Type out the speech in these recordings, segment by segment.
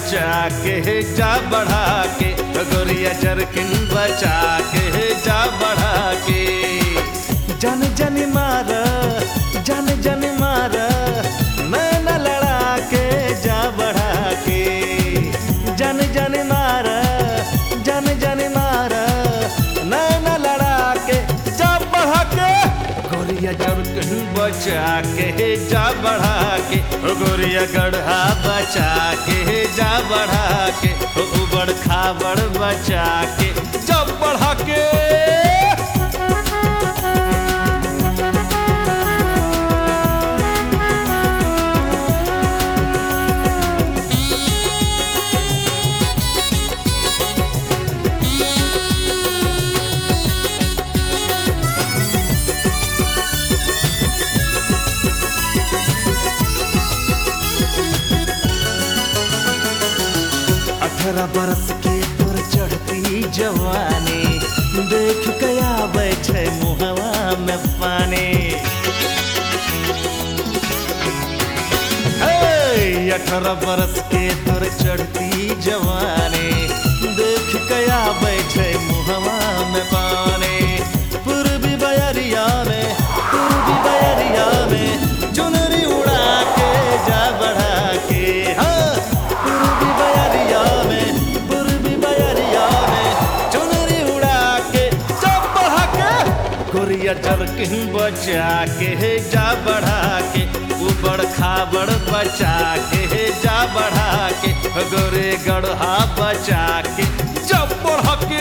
बचा के जा बढ़ा के, गोरिया जरकिन बचा के जा बढ़ा के। जन जन मार, जन जन मार, नैना लड़ा के जा बढ़ा के। जन जन मार, जन जन मार, नैना लड़ा के जा बढ़ा के, गोरिया जरकिन बचा के जा बढ़ा के, गोरिया गढ़ा बचा के जा बढ़ा के, उबड़ खाबड़ बचा के जा बढ़ा के। अठारह बरस के तोर चढ़ती जवानी, देख गया बैठे मुहवा में पानी। 18 बरस के तोर चढ़ती जवानी, देख गया बैठे मुहवा में पानी। पूर्वी बयरिया में, पूर्वी बयरिया में, चुनरी उड़ा के जा बढ़ा के। हाँ, पूर्वी बयरिया में, पूर्वी बयरिया में, चुनरी उड़ा के जा बढ़ा के, गोरिया जरकिन बचा के जा बढ़ा के, उबड़ खाबड़ बचा के जा बढ़ा के, गोरे गढ़ा बचा के जा बढ़ा के।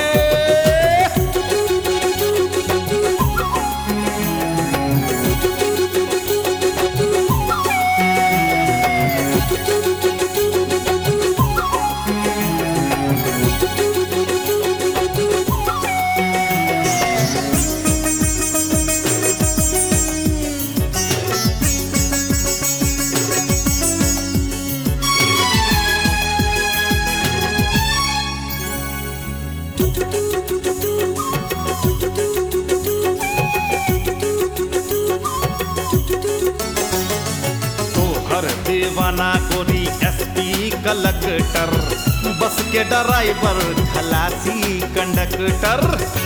दीवाना गोरी एसपी कलेक्टर, बस के ड्राइवर खलासी कंडक्टर।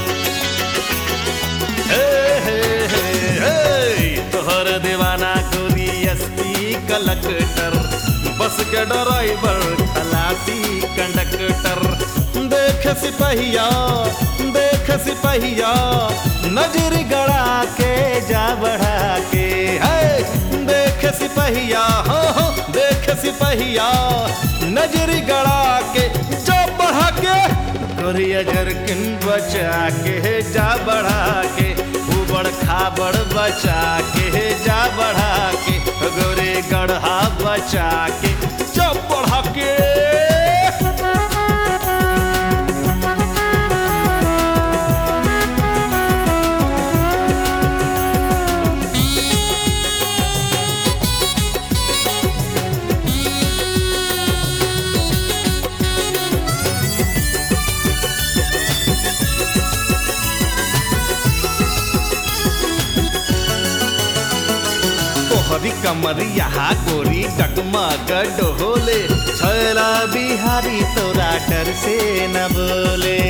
तोहर दीवाना गोरी एसपी कलेक्टर, बस के ड्राइवर खलासी कंडक्टर। देख सिपहिया, देख सिपहिया, नजर गड़ा के जा बढ़ा के। देख सिपहिया, हो देख सिपहिया, नजर गड़ा के जा बढ़ा के, गोरिया जरकिन बचा के जा बढ़ा के, उबड़ खाबड़ बचा के जा बढ़ा के, गोरे गढ़ा बचा के जा बढ़ा के। हरी कमरिया गोरी डगमग डोले, छैला बिहारी तोरा डर से न बोले।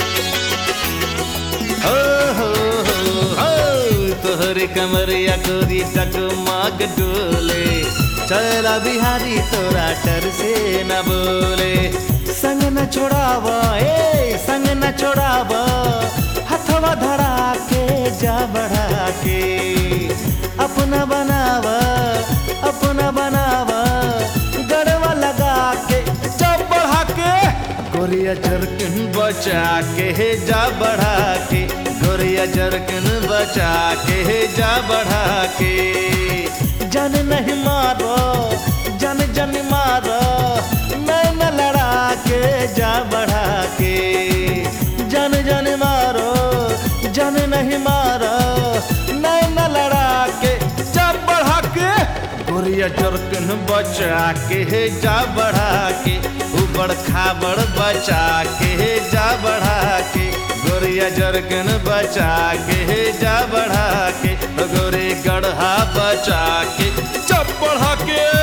हो तोहरी कमरिया गोरी डगमग डोले, छैला बिहारी तोरा डर से न बोले। संग न छोड़ावा, संग न छोड़ावा, हथवा धरा के जा बढ़ा के। अपना बनावा, अपना बनावा, गड़वा लगा के जा बढ़ा के, गोरिया जरकिन बचा के जा बढ़ा के, गोरिया जरकिन बचा के जा बढ़ा के। जन नहीं मारो, जन जन मारो, नैना लड़ा के जा बढ़ा के। जन जन मारो, जन नहीं मारो, नैना लड़ा के जा बढ़ा के, गोरिया जरकिन बचा के जा बढ़ा के, उबड़ खाबड़ बचा के जा बढ़ा के, गोरिया जरकिन बचा के जा बढ़ा के, गोरे गढ़ा बचा के जा बढ़ा के।